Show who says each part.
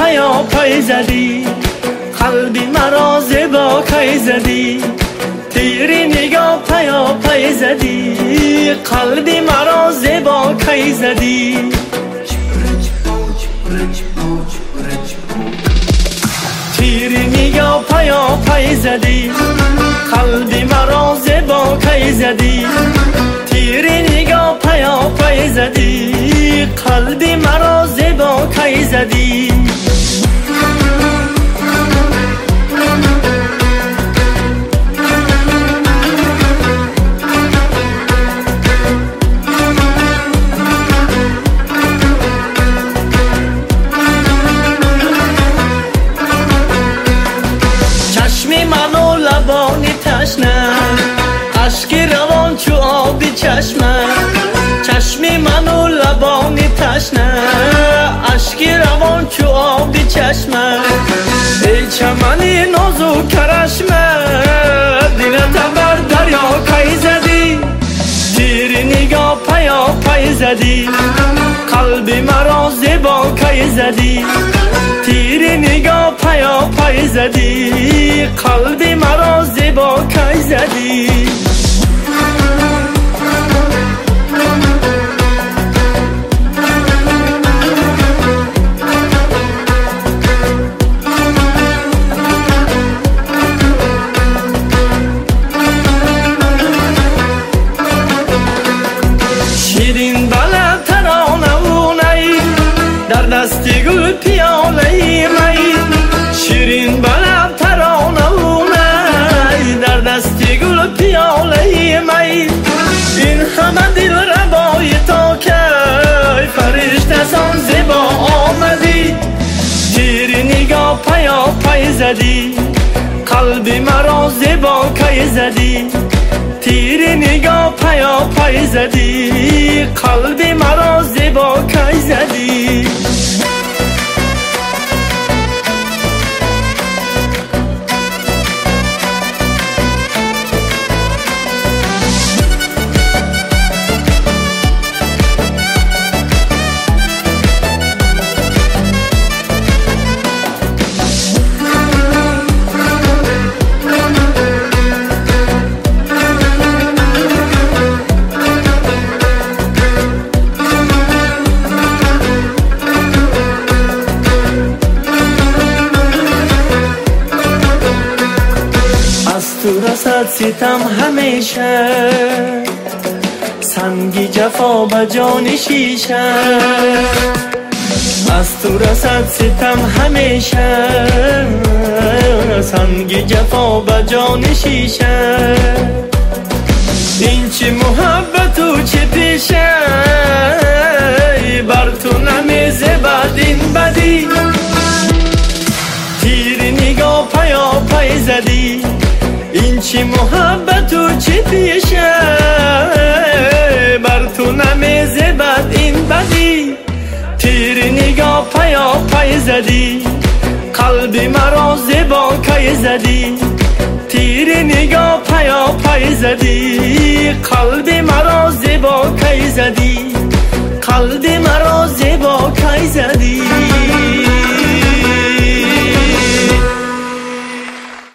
Speaker 1: پیا پای زدی، قلبی مرا زیبا کای زدی. تیری نگاه پیا پای زدی، قلبی مرا زیبا کای زدی. تیری نگاه پیا پای زدی، قلبی مرا زیبا کای زدی. تیری نگاه پیا پای زدی، قلبی مرا زیبا کای زدی. چشمی منو لبانی تشنه، اشکی روان چو آبی چشمه. چشمی منو لبانی تشنه، اشکی روان چو آبی چشمه. ای چمنی نازو کرشمه، دلت بر دریا کای زدی. تیری نگاه پیا پای زدی، قلبی مرا زیبا کای زدی. تیری نگاه پیا پای زدی، قلبی مرا زیبا کای زدی. شیرین بلد ترانه و نی، در دستی گل پیاله می. شیرین بلد ترانه و نی، در دستی گل پیاله می. این همه دل ربای تا که فرشته سان زیبا آمدی. تیری نگاه پیا پای زدی، قلبی مرا زیبا کای زدی. تیری نگاه پیا پای زدی، قلبی مرا زیبا کای زدی. تو رسد ستم همیشه، سنگی جفا به جان شیشه. از تو رسد ستم همیشه، سنگی جفا به جان شیشه. این چی محبت و چی پیشه، بر تو نمیزه بدین بدی. تیری نگاه پیا پای زدی، این چی محبت و چی پیشه، بر تو نمیزه بد این بدی. تیری نگاه پیا پای زدی، قلبی مرا زیبا کای زدی. تیری نگاه پیا پای زدی، قلبی مرا زیبا کای زدی. قلبی مرا زیبا کای زدی.